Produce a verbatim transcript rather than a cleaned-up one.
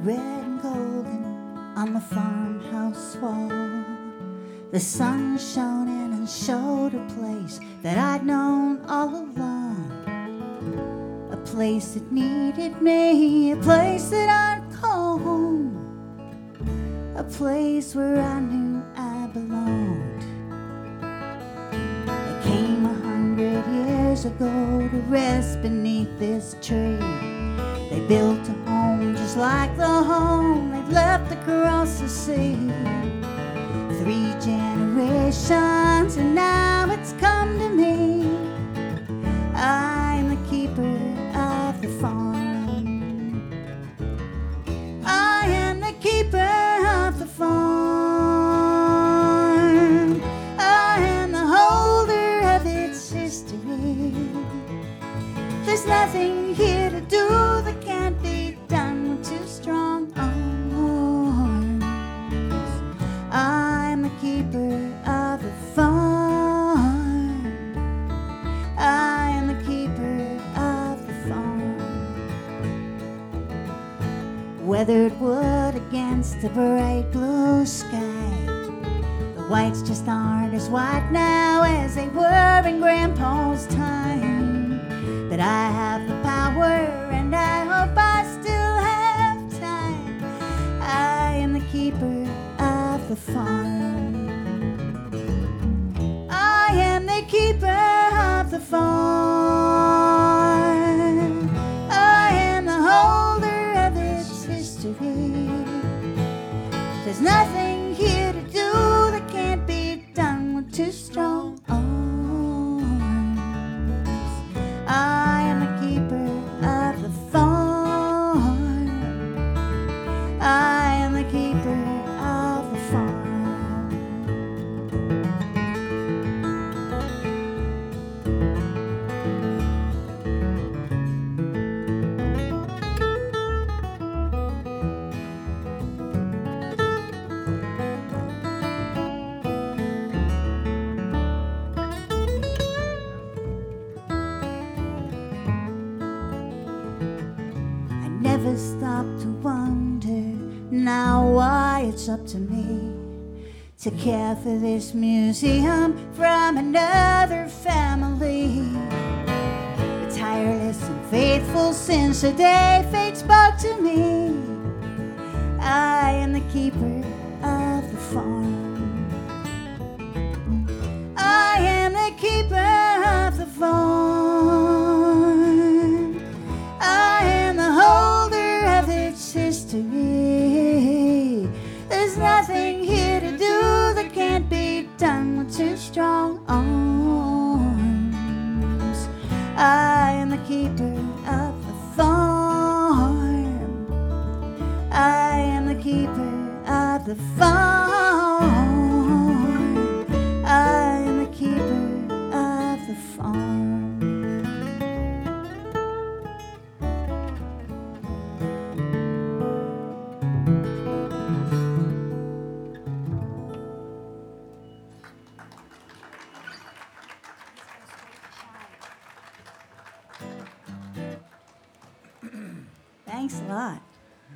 red and golden on the farmhouse wall. The sun shone in and showed a place that I'd known all along. A place that needed me, a place that I'd call home. A place where I knew I belonged. They came a hundred years ago to rest beneath this tree. They built a home just like the home they'd left across the sea. Three generations and now it's come to me. I'm the keeper of the farm. I am the keeper of the farm. I am the holder of its history. There's nothing here to do that can't be done with two strong arms. I'm the keeper of the farm. I am the keeper of the farm. Weathered wood against the bright blue sky. The whites just aren't as white now as they were in Grandpa's time. But I have the power and I hope I still have time. I am the keeper of the farm. I am the keeper of the farm. I am the holder of its history. There's nothing here to do that can't be done with two strong arms. I am the keeper of the farm. I am the keeper of the farm. Never stop to wonder now why it's up to me to care for this museum from another family. But tireless and faithful since the day fate spoke to me. I am the keeper of the farm. I am the keeper of the farm. I am the holder of its history. There's nothing here to do that can't be done with two strong arms. I am the keeper of the farm. I am the keeper of the farm. I am the keeper of the farm. Thanks a lot.